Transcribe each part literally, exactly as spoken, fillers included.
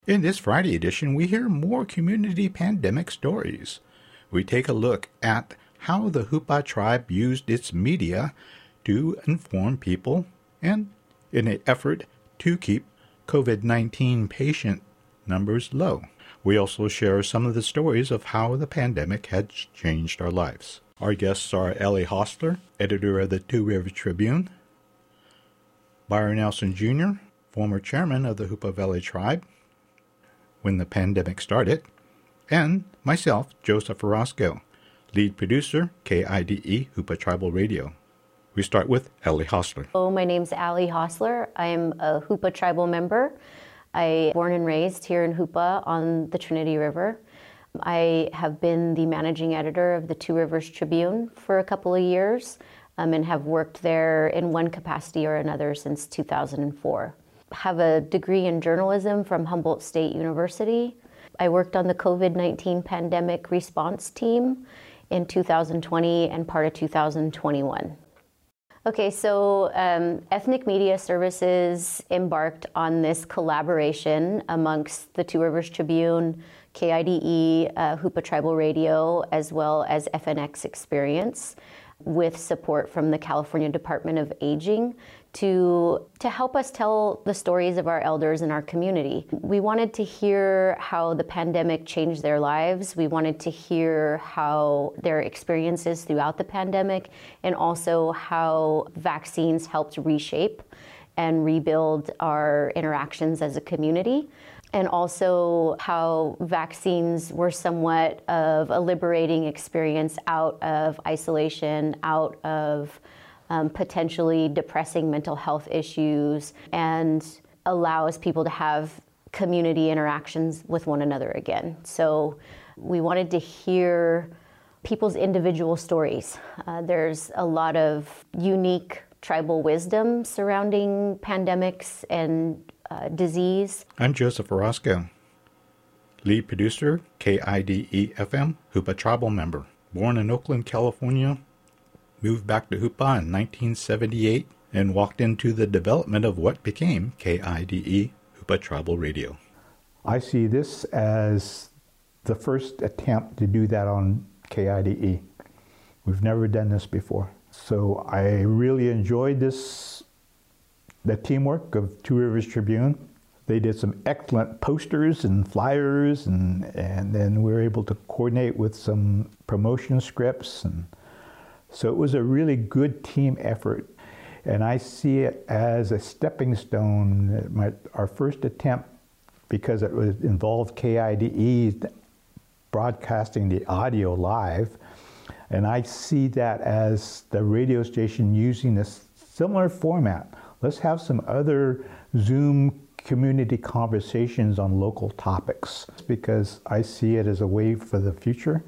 In this Friday edition, we hear more community pandemic stories. We take a look at how the Hupa tribe used its media to inform people and in an effort to keep COVID nineteen patient numbers low. We also share some of the stories of how the pandemic had changed our lives. Our guests are Ellie Hostler, editor of the Two Rivers Tribune, Byron Nelson Junior, former chairman of the Hupa Valley Tribe when the pandemic started, and myself, Joseph Orozco, lead producer, K I D E Hupa Tribal Radio. We start with Ellie Hostler. Oh, my name's Allie Hostler. I'm a Hupa Tribal member. I was born and raised here in Hupa on the Trinity River. I have been the managing editor of the Two Rivers Tribune for a couple of years um, and have worked there in one capacity or another since two thousand four. Have a degree in journalism from Humboldt State University. I worked on the COVID nineteen pandemic response team in two thousand twenty and part of two thousand twenty-one. Okay, so um, Ethnic Media Services embarked on this collaboration amongst the Two Rivers Tribune, K I D E, uh, Hupa Tribal Radio, as well as F N X Experience, with support from the California Department of Aging to, to help us tell the stories of our elders in our community. We wanted to hear how the pandemic changed their lives. We wanted to hear how their experiences throughout the pandemic, and also how vaccines helped reshape and rebuild our interactions as a community. And also how vaccines were somewhat of a liberating experience out of isolation, out of um, potentially depressing mental health issues, and allows people to have community interactions with one another again. So we wanted to hear people's individual stories. Uh, there's a lot of unique tribal wisdom surrounding pandemics and Uh, disease. I'm Joseph Orozco, lead producer, K I D E F M, Hupa Tribal member. Born in Oakland, California, moved back to Hupa in nineteen seventy-eight and walked into the development of what became K I D E, Hupa Tribal Radio. I see this as the first attempt to do that on K I D E. We've never done this before. So I really enjoyed this the teamwork of Two Rivers Tribune. They did some excellent posters and flyers, and, and then we were able to coordinate with some promotion scripts. And so it was a really good team effort. And I see it as a stepping stone, my, our first attempt, because it was involved K I D E broadcasting the audio live. And I see that as the radio station using this similar format. Let's have some other Zoom community conversations on local topics, because I see it as a way for the future.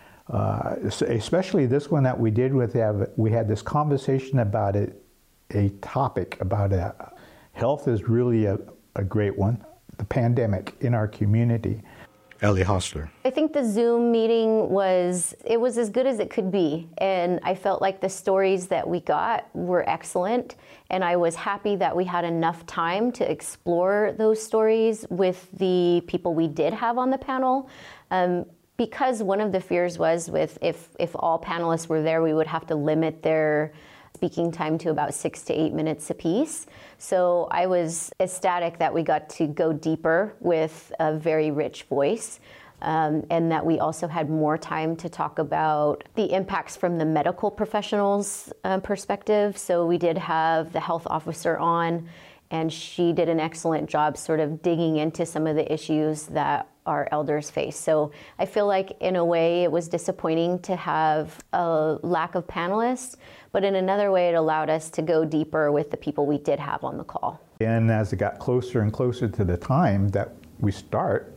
Uh, especially this one that we did with, we had this conversation about it, a topic about a, health is really a, a great one, the pandemic in our community. Ellie Hostler. I think the Zoom meeting was, it was as good as it could be. And I felt like the stories that we got were excellent. And I was happy that we had enough time to explore those stories with the people we did have on the panel. Um, because one of the fears was with if, if all panelists were there, we would have to limit their speaking time to about six to eight minutes apiece. So I was ecstatic that we got to go deeper with a very rich voice, um, and that we also had more time to talk about the impacts from the medical professionals' uh, perspective. So we did have the health officer on, and she did an excellent job sort of digging into some of the issues that our elders face. So I feel like in a way it was disappointing to have a lack of panelists, but in another way it allowed us to go deeper with the people we did have on the call. And as it got closer and closer to the time that we start,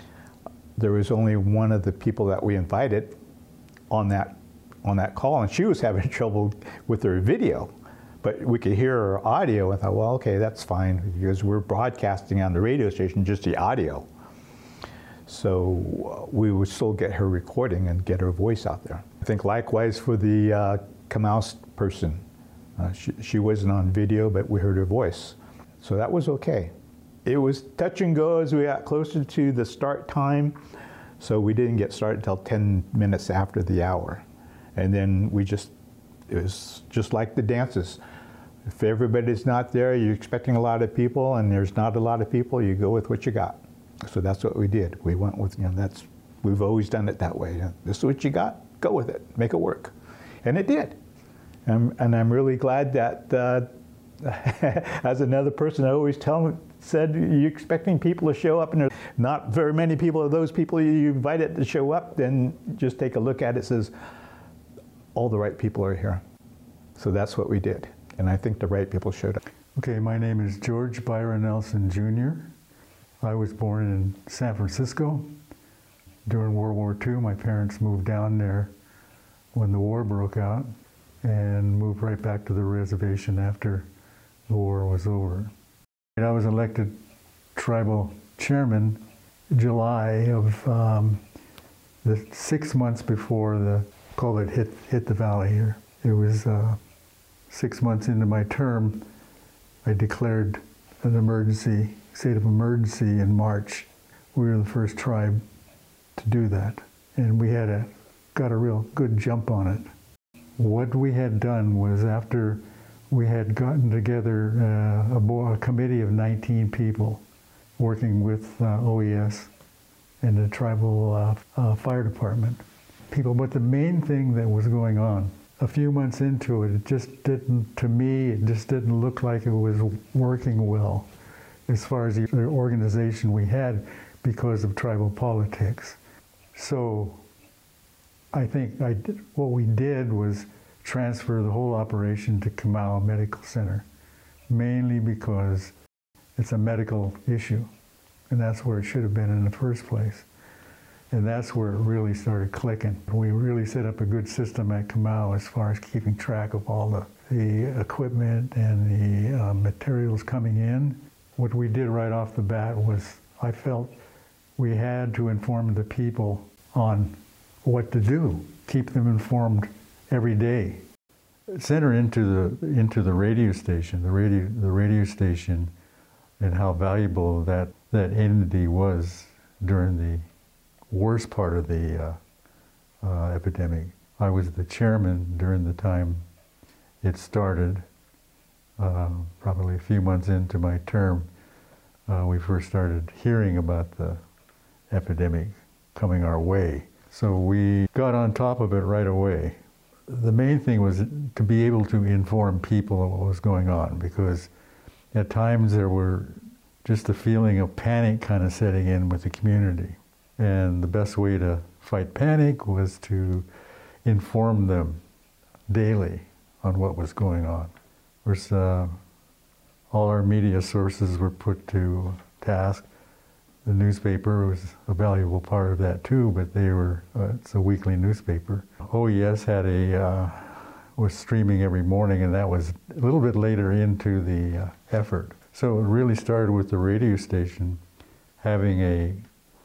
there was only one of the people that we invited on that on that call, and she was having trouble with her video. But we could hear her audio and thought, well, okay, that's fine, because we're broadcasting on the radio station just the audio. So we would still get her recording and get her voice out there. I think likewise for the uh, Kamau person. Uh, she, she wasn't on video, but we heard her voice. So that was okay. It was touch and go as we got closer to the start time, so we didn't get started until ten minutes after the hour. And then we just, it was just like the dances. If everybody's not there, you're expecting a lot of people, and there's not a lot of people, you go with what you got. So that's what we did. We went with, you know, that's, we've always done it that way. This is what you got, go with it, make it work. And it did. And, and I'm really glad that, uh, as another person I always tell said, you're expecting people to show up, and there's not very many people of those people you invited to show up, then just take a look at it. It says, all the right people are here. So that's what we did. And I think the right people showed up. Okay, my name is George Byron Nelson Junior I was born in San Francisco. During World War Two, my parents moved down there when the war broke out and moved right back to the reservation after the war was over. And I was elected tribal chairman July of um, the six months before the COVID hit, hit the valley here. It was uh, six months into my term, I declared an emergency, state of emergency in March. We were the first tribe to do that. And we had a, got a real good jump on it. What we had done was, after we had gotten together uh, a, bo- a committee of nineteen people working with uh, O E S and the tribal uh, uh, fire department people. But the main thing that was going on, a few months into it, it just didn't, to me, it just didn't look like it was working well as far as the organization we had because of tribal politics. So I think I did, what we did was transfer the whole operation to Kamau Medical Center, mainly because it's a medical issue, and that's where it should have been in the first place. And that's where it really started clicking. We really set up a good system at Kamau as far as keeping track of all the, the equipment and the uh, materials coming in. What we did right off the bat was, I felt we had to inform the people on what to do, keep them informed every day. Center into the into the radio station, the radio the radio station, and how valuable that that entity was during the worst part of the uh, uh, epidemic. I was the chairman during the time it started. Uh, probably a few months into my term, uh, we first started hearing about the epidemic coming our way. So we got on top of it right away. The main thing was to be able to inform people of what was going on, because at times there were just a feeling of panic kind of setting in with the community. And the best way to fight panic was to inform them daily on what was going on. Of course, uh, all our media sources were put to task. The newspaper was a valuable part of that too, but they were, uh, it's a weekly newspaper. O E S had a, uh, was streaming every morning, and that was a little bit later into the uh, effort. So it really started with the radio station having a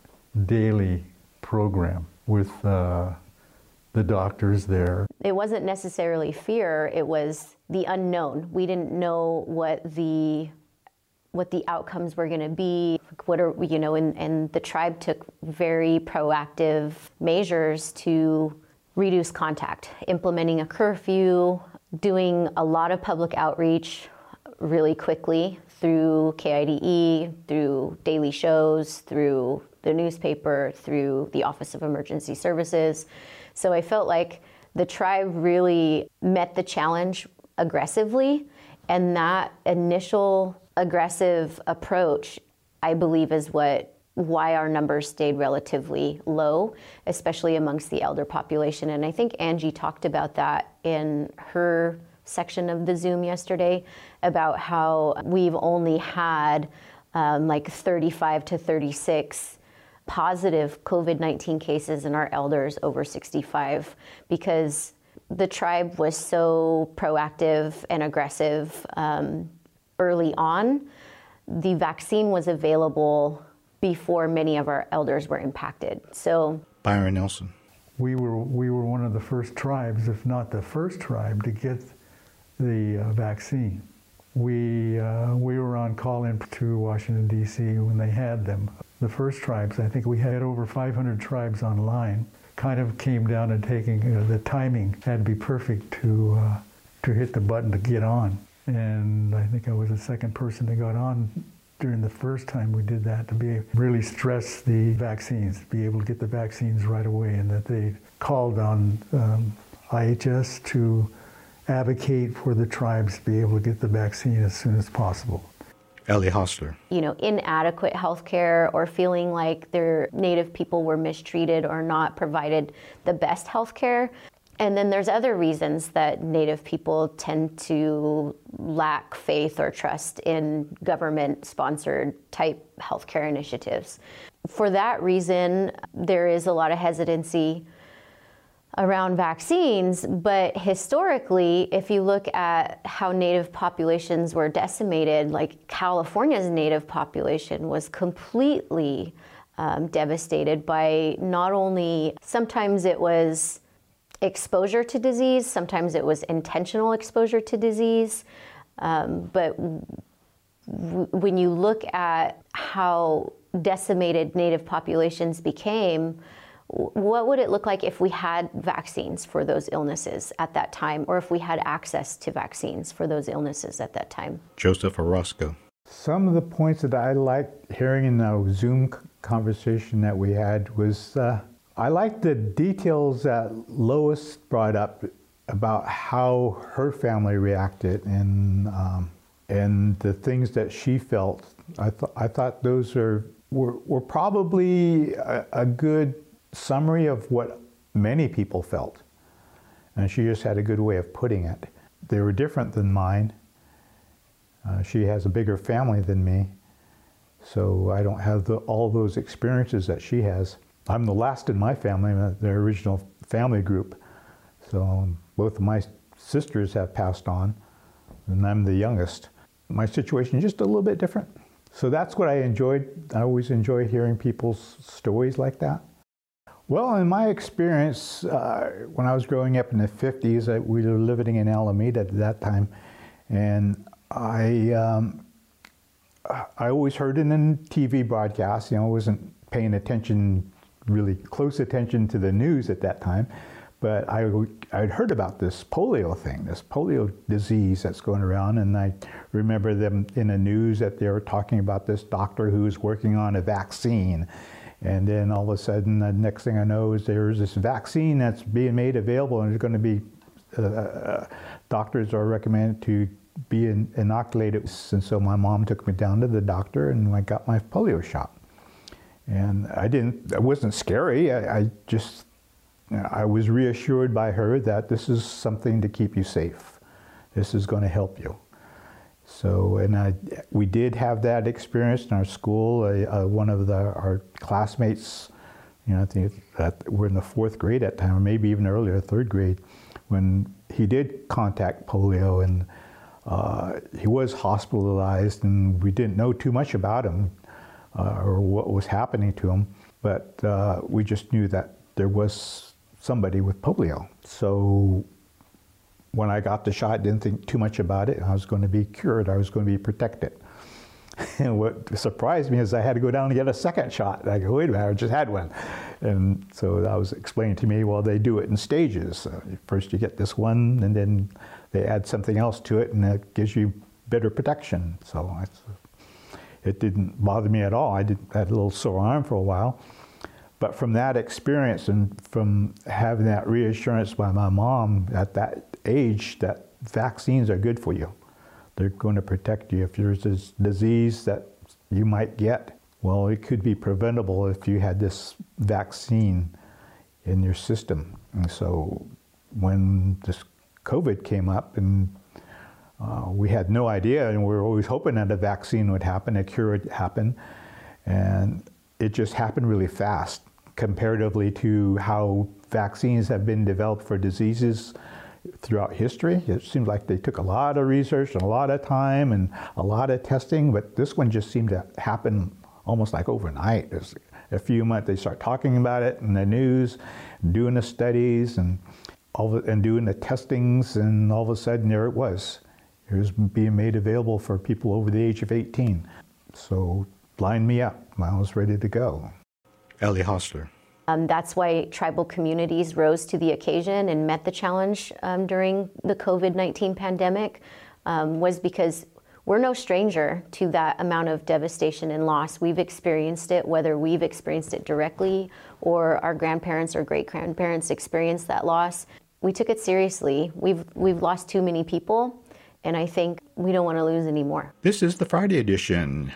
daily program with uh, the doctors there. It wasn't necessarily fear, it was the unknown. We didn't know what the what the outcomes were going to be. What are, you know, and, and the tribe took very proactive measures to reduce contact, implementing a curfew, doing a lot of public outreach really quickly through K I D E, through daily shows, through the newspaper, through the Office of Emergency Services. So I felt like the tribe really met the challenge aggressively, and that initial aggressive approach, I believe, is what why our numbers stayed relatively low, especially amongst the elder population. And I think Angie talked about that in her section of the Zoom yesterday, about how we've only had um, like thirty-five to thirty-six positive COVID nineteen cases in our elders over sixty-five, because the tribe was so proactive and aggressive um, early on. The vaccine was available before many of our elders were impacted. So, Byron Nelson. We were we were one of the first tribes, if not the first tribe, to get the uh, vaccine. we, uh, we were on call-in to Washington, D C when they had them. The first tribes, I think we had over five hundred tribes online. Kind of came down to taking, you know, the timing had to be perfect to, uh, to hit the button to get on. And I think I was the second person that got on during the first time we did that, to be really stress the vaccines, be able to get the vaccines right away, and that they called on um, I H S to advocate for the tribes to be able to get the vaccine as soon as possible. Ellie Hostler. You know, inadequate health care, or feeling like their Native people were mistreated or not provided the best health care. And then there's other reasons that Native people tend to lack faith or trust in government-sponsored type healthcare initiatives. For that reason, there is a lot of hesitancy around vaccines, but historically, if you look at how Native populations were decimated, like California's Native population was completely um, devastated by not only, sometimes it was exposure to disease, sometimes it was intentional exposure to disease, um, but w- when you look at how decimated Native populations became, what would it look like if we had vaccines for those illnesses at that time, or if we had access to vaccines for those illnesses at that time? Joseph Orozco. Some of the points that I liked hearing in the Zoom conversation that we had was, uh, I liked the details that Lois brought up about how her family reacted, and um, and the things that she felt. I thought I thought those are were, were probably a, a good summary of what many people felt, and she just had a good way of putting it. They were different than mine. Uh, she has a bigger family than me, so I don't have the, all those experiences that she has. I'm the last in my family, the original family group, so both of my sisters have passed on, and I'm the youngest. My situation is just a little bit different. So that's what I enjoyed. I always enjoy hearing people's stories like that. Well, in my experience, uh, when I was growing up in the fifties, I, we were living in Alameda at that time, and I um, I always heard it in T V broadcasts. You know, I wasn't paying attention, really close attention to the news at that time, but I I'd heard about this polio thing, this polio disease that's going around, and I remember them in the news that they were talking about this doctor who was working on a vaccine. And then all of a sudden, the next thing I know is there's this vaccine that's being made available, and it's going to be, uh, uh, doctors are recommended to be in, inoculated. And so my mom took me down to the doctor, and I got my polio shot. And I didn't, it wasn't scary. I, I just, you know, I was reassured by her that this is something to keep you safe. This is going to help you. So, and I, we did have that experience in our school. Uh, uh, one of the, our classmates, you know, I think that we're in the fourth grade at the time, or maybe even earlier, third grade, when he did contact polio, and uh, he was hospitalized, and we didn't know too much about him uh, or what was happening to him, but uh, we just knew that there was somebody with polio. So when I got the shot, I didn't think too much about it. I was going to be cured. I was going to be protected. And what surprised me is I had to go down and get a second shot. I go, wait a minute, I just had one. And so that was explained to me, well, they do it in stages. Uh, first you get this one, and then they add something else to it, and that gives you better protection. So it's, it didn't bother me at all. I did, had a little sore arm for a while. But from that experience, and from having that reassurance by my mom at that age that vaccines are good for you. They're going to protect you. If there's this disease that you might get, well, it could be preventable if you had this vaccine in your system. And so when this COVID came up, and uh, we had no idea, and we were always hoping that a vaccine would happen, a cure would happen, and it just happened really fast comparatively to how vaccines have been developed for diseases throughout history. It seems like they took a lot of research and a lot of time and a lot of testing, but this one just seemed to happen almost like overnight. There's a few months they start talking about it in the news, doing the studies and all the, and doing the testings, and all of a sudden there it was. It was being made available for people over the age of eighteen. So line me up. I was ready to go. Ellie Hostler. Um, that's why tribal communities rose to the occasion and met the challenge um, during the COVID nineteen pandemic, um, was because we're no stranger to that amount of devastation and loss. We've experienced it, whether we've experienced it directly or our grandparents or great-grandparents experienced that loss. We took it seriously. We've, we've lost too many people, and I think we don't want to lose any more. This is the Friday edition,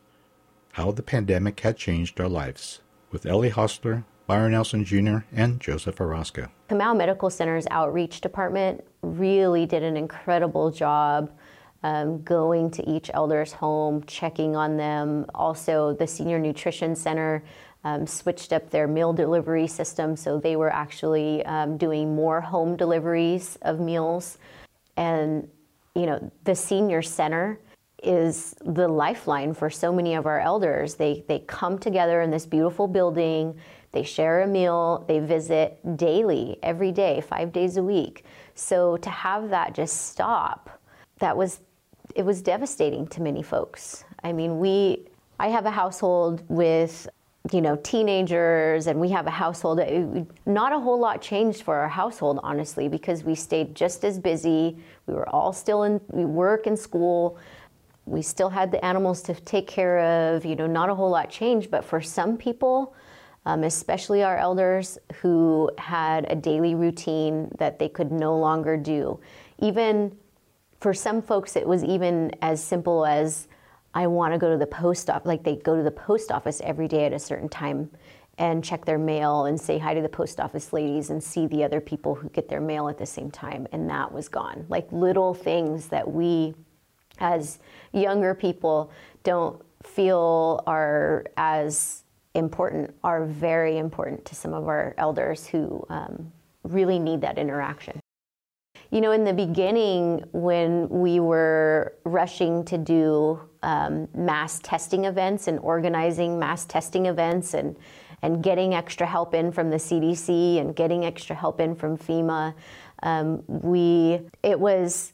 How the Pandemic Had Changed Our Lives, with Ellie Hostler, Byron Nelson Junior, and Joseph Orozco. Comal Medical Center's outreach department really did an incredible job um, going to each elder's home, checking on them. Also, the Senior Nutrition Center um, switched up their meal delivery system, so they were actually um, doing more home deliveries of meals. And, you know, the Senior Center is the lifeline for so many of our elders. They, they come together in this beautiful building, they share a meal, they visit daily, every day, five days a week. So to have that just stop, that was, it was devastating to many folks. I mean, we, I have a household with, you know, teenagers, and we have a household, not a whole lot changed for our household, honestly, because we stayed just as busy. We were all still in we work and school. We still had the animals to take care of, you know, not a whole lot changed. But for some people, um, especially our elders who had a daily routine that they could no longer do, even for some folks, it was even as simple as, I want to go to the post office, like they go to the post office every day at a certain time and check their mail and say hi to the post office ladies and see the other people who get their mail at the same time. And that was gone. Like little things that we, as younger people, don't feel are as important, are very important to some of our elders who um, really need that interaction. You know, in the beginning, when we were rushing to do um, mass testing events and organizing mass testing events and, and getting extra help in from the C D C and getting extra help in from FEMA, um, we, it was,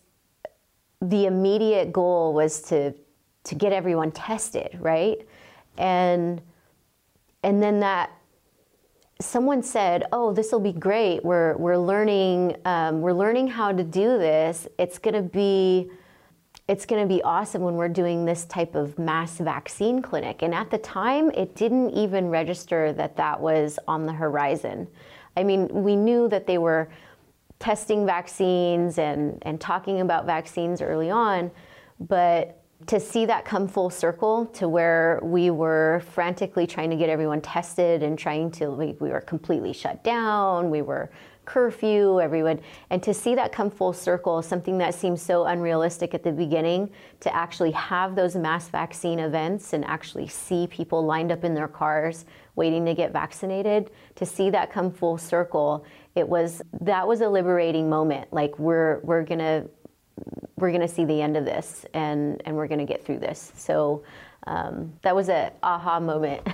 the immediate goal was to, to get everyone tested, right? And, and then that, someone said, "Oh, this will be great. We're we're learning um, we're learning how to do this. It's gonna be it's gonna be awesome when we're doing this type of mass vaccine clinic." And at the time, it didn't even register that that was on the horizon. I mean, we knew that they were testing vaccines and and talking about vaccines early on, but to see that come full circle to where we were frantically trying to get everyone tested and trying to, we, we were completely shut down, we were curfew, everyone, and to see that come full circle, something that seemed so unrealistic at the beginning, to actually have those mass vaccine events and actually see people lined up in their cars waiting to get vaccinated, to see that come full circle, it was, that was a liberating moment. Like we're, we're gonna, we're going to see the end of this, and, and we're going to get through this. So um, that was an aha moment.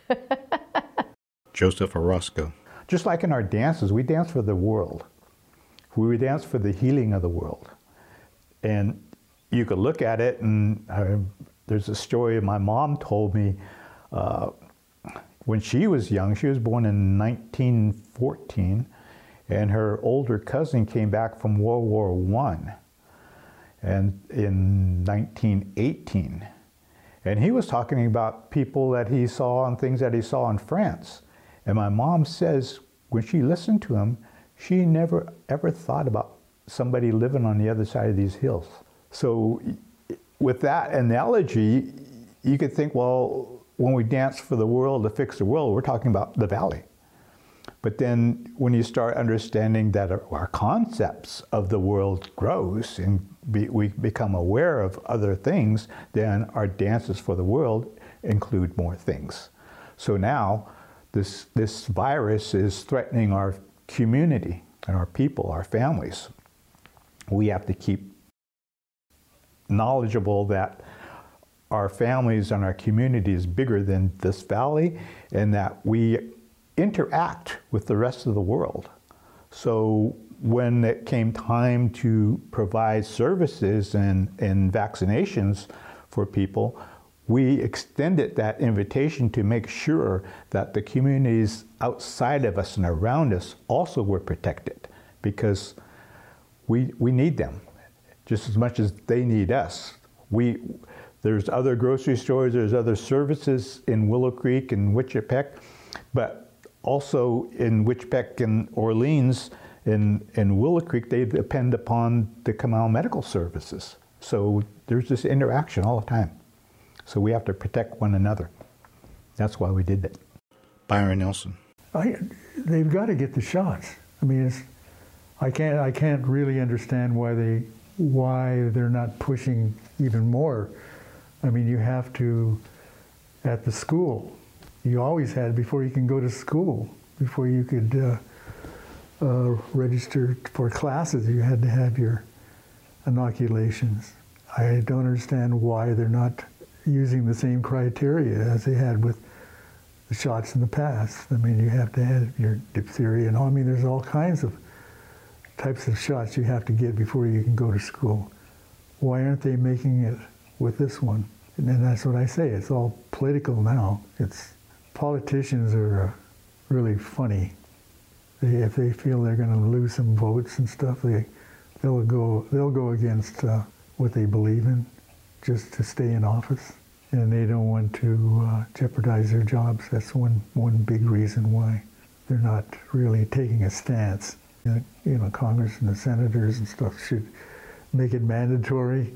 Joseph Orozco. Just like in our dances, we dance for the world. We dance for the healing of the world. And you could look at it, and uh, there's a story my mom told me uh, when she was young. She was born in nineteen fourteen, and her older cousin came back from World War One. And in nineteen eighteen, and he was talking about people that he saw and things that he saw in France. And my mom says when she listened to him, she never ever thought about somebody living on the other side of these hills. So with that analogy, you could think, well, when we dance for the world to fix the world, we're talking about the valley. But then when you start understanding that our, our concepts of the world grows and be, we become aware of other things, then our dances for the world include more things. So now this, this virus is threatening our community and our people, our families. We have to keep knowledgeable that our families and our community is bigger than this valley, and that we interact with the rest of the world. So when it came time to provide services and, and vaccinations for people, we extended that invitation to make sure that the communities outside of us and around us also were protected, because we, we need them just as much as they need us. We, there's other grocery stores, there's other services in Willow Creek and Wichipec, but also in Wichipec and Orleans, in, in Willow Creek, they depend upon the Comal Medical Services. So there's this interaction all the time. So we have to protect one another. That's why we did that. Byron Nelson. I, they've got to get the shots. I mean, it's, I can't, I can't really understand why they, why they're not pushing even more. I mean, you have to, at the school, you always had before you can go to school, before you could uh, uh, register for classes, you had to have your inoculations. I don't understand why they're not using the same criteria as they had with the shots in the past. I mean, you have to have your diphtheria and all. I mean, there's all kinds of types of shots you have to get before you can go to school. Why aren't they making it with this one? And then that's what I say. It's all political now. It's politicians are uh, really funny. They, if they feel they're going to lose some votes and stuff, they they'll go they'll go against uh, what they believe in, just to stay in office, and they don't want to uh, jeopardize their jobs. That's one one big reason why they're not really taking a stance. You know, Congress and the senators and stuff should make it mandatory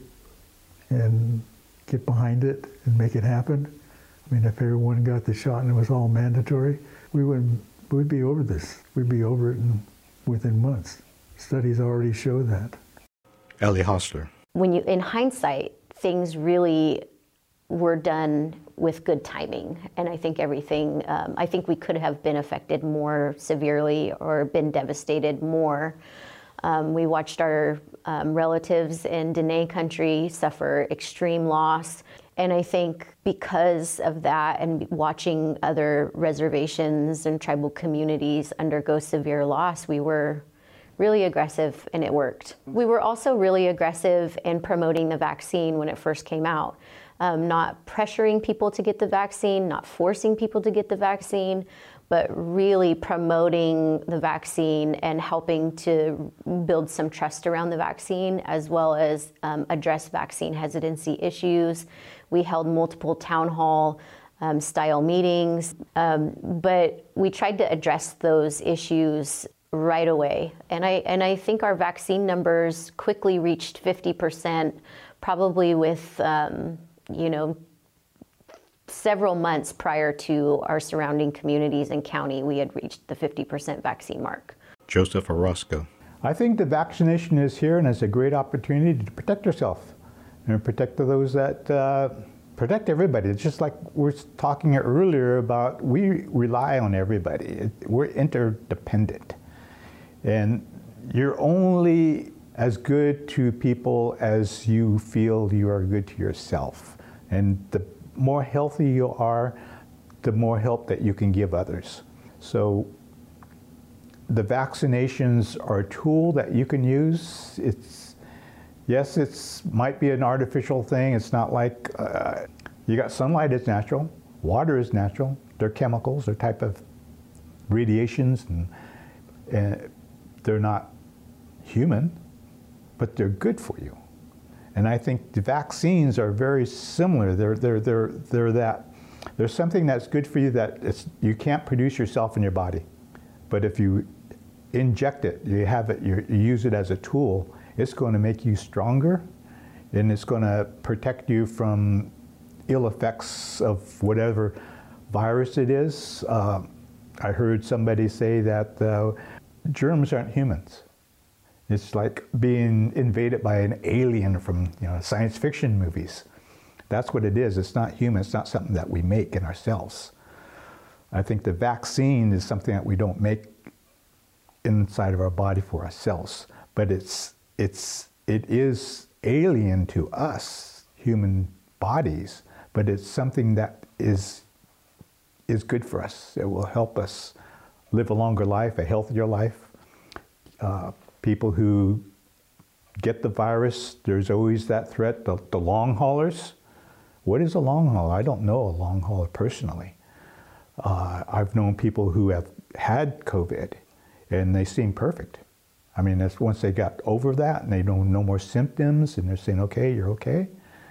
and get behind it and make it happen. I mean, if everyone got the shot and it was all mandatory, we wouldn't, we'd be over this. We'd be over it in, within months. Studies already show that. Ellie Hostler. When you, in hindsight, things really were done with good timing, and I think everything, um, I think we could have been affected more severely or been devastated more. Um, we watched our um, relatives in Dene country suffer extreme loss, and I think because of that and watching other reservations and tribal communities undergo severe loss, we were really aggressive, and it worked. We were also really aggressive in promoting the vaccine when it first came out. Um, not pressuring people to get the vaccine, not forcing people to get the vaccine, but really promoting the vaccine and helping to build some trust around the vaccine, as well as um, address vaccine hesitancy issues. We held multiple town hall um, style meetings, um, but we tried to address those issues right away. And I, and I think our vaccine numbers quickly reached fifty percent, probably with um, you know, several months prior to our surrounding communities and county, we had reached the fifty percent vaccine mark. Joseph Orozco. I think the vaccination is here, and it's a great opportunity to protect yourself and protect those that, uh, protect everybody. It's just like we were talking earlier about, we rely on everybody. We're interdependent. And you're only as good to people as you feel you are good to yourself. And the more healthy you are, the more help that you can give others. So the vaccinations are a tool that you can use. It's, yes, it's might be an artificial thing. It's not like, uh, you got sunlight is natural, water is natural. They're chemicals, they're type of radiations, and, and they're not human, but they're good for you. And I think the vaccines are very similar. They're, they're, they're, they're that, there's something that's good for you that it's, you can't produce yourself in your body. But if you inject it, you have it, you, you use it as a tool, it's going to make you stronger, and it's going to protect you from ill effects of whatever virus it is. Uh, I heard somebody say that uh, germs aren't humans. It's like being invaded by an alien from, you know, science fiction movies. That's what it is. It's not human. It's not something that we make in ourselves. I think the vaccine is something that we don't make inside of our body for ourselves, but it's it's it is alien to us, human bodies, but it's something that is is good for us. It will help us live a longer life, a healthier life. Uh, people who get the virus, there's always that threat, the, the long haulers. What is a long hauler? I don't know a long hauler personally. Uh, I've known people who have had COVID and they seem perfect. I mean, that's once they got over that and they don't no more symptoms and they're saying, okay, you're okay.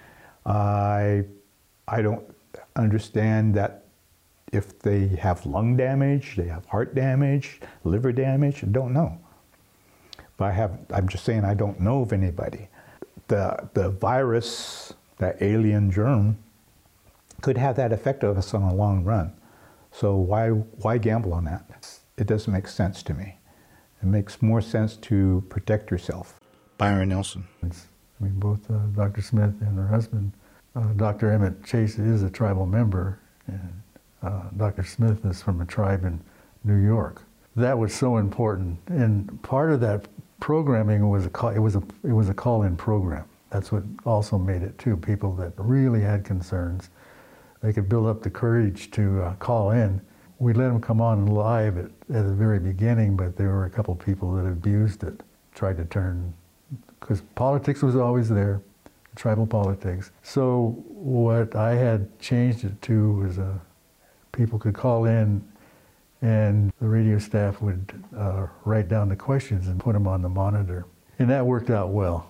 I, I don't understand that if they have lung damage, they have heart damage, liver damage, I don't know. But I have, I'm just saying I don't know of anybody. The, the virus, that alien germ, could have that effect on us on a long run. So why, why gamble on that? It doesn't make sense to me. It makes more sense to protect yourself. Byron Nelson. I mean, both uh, Doctor Smith and her husband, uh, Doctor Emmett Chase is a tribal member, and uh, Doctor Smith is from a tribe in New York. That was so important, and part of that programming was a call, it was a it was a call-in program. That's what also made it too. People that really had concerns, they could build up the courage to uh, call in. We let them come on live at, at the very beginning, but there were a couple people that abused it, tried to turn, because politics was always there, tribal politics. So what I had changed it to was uh, people could call in and the radio staff would uh, write down the questions and put them on the monitor. And that worked out well.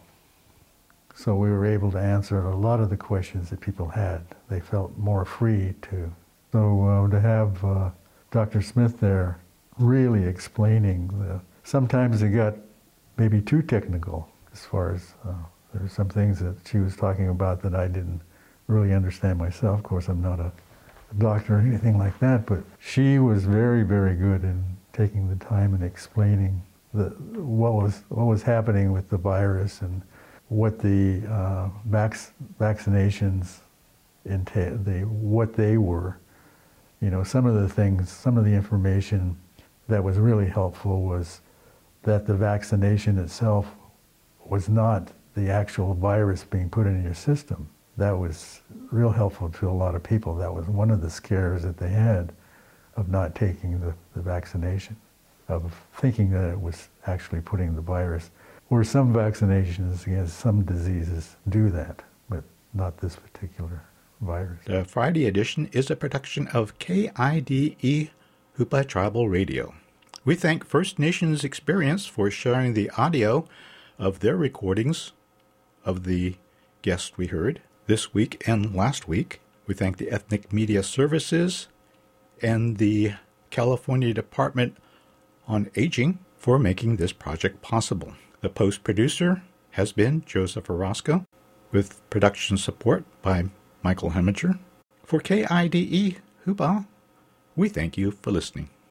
So we were able to answer a lot of the questions that people had. They felt more free to. So uh, to have uh, Doctor Smith there really explaining, the, sometimes it got maybe too technical as far as, uh, there were some things that she was talking about that I didn't really understand myself. Of course, I'm not a doctor or anything like that, but she was very, very good in taking the time and explaining the, what was what was happening with the virus and what the uh, vac- vaccinations entail, they, what they were. You know, some of the things, some of the information that was really helpful was that the vaccination itself was not the actual virus being put in your system. That was real helpful to a lot of people. That was one of the scares that they had of not taking the, the vaccination, of thinking that it was actually putting the virus. Where some vaccinations against some diseases do that, but not this particular virus. The Friday edition is a production of K I D E Hoopa Tribal Radio. We thank First Nations Experience for sharing the audio of their recordings of the guests we heard this week and last week. We thank the Ethnic Media Services and the California Department on Aging for making this project possible. The post-producer has been Joseph Orozco, with production support by Michael Heminger. For K I D E Hoopa, we thank you for listening.